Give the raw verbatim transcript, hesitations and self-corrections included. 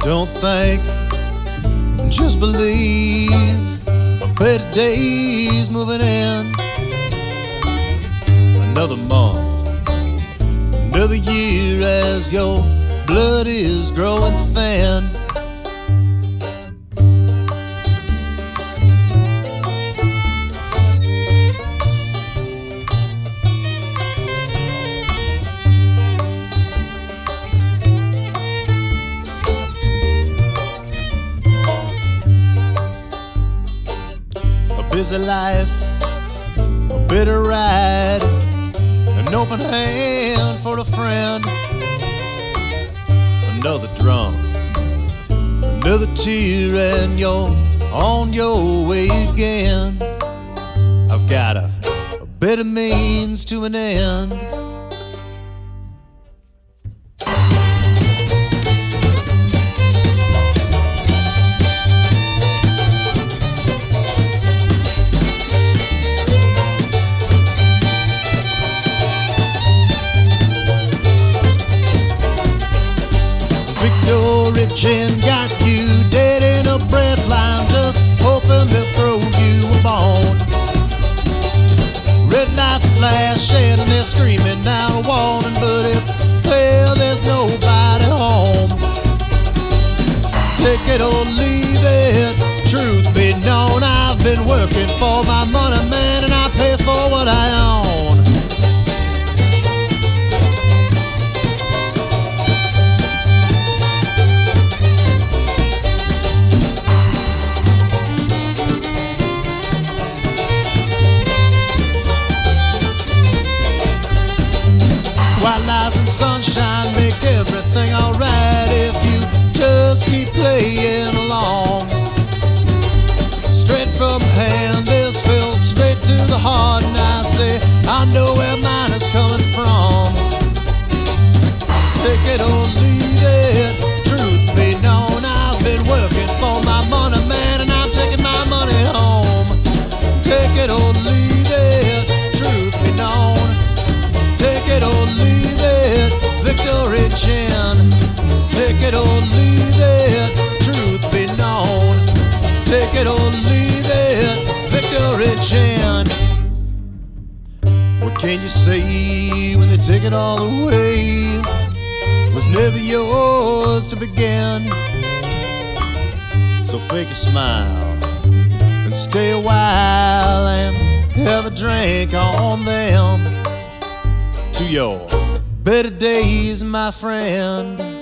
Don't think, just believe. A better day's moving in. Another month, another year as your blood is growing thin. A busy life, a bitter ride, an open hand for a friend. Another drunk, another tear, and you're on your way again. I've got a, a better means to an end. Victory Gin got you dead in a breath line, just hoping they'll throw you a bone. Red lights flashing and they're screaming down a warning, but it's well, there's nobody home. Take it or leave it, truth be known, I've been working for my money, man, and I pay for what I own. White lies and sunshine make everything alright if you just keep playing along. Straight from hand is filled straight to the heart, and I say I know where mine is coming from. Take it or leave it, truth be known, I've been working for my money, man, and I'm taking my money home. Take it or leave it, truth be known. Take it or leave it, Victory Gin. Take it or leave it, truth be known. Take it or leave it, Victory Gin. What can you say when they take it all away? It was never yours to begin. So fake a smile and stay a while and have a drink on them. To your better days, my friend.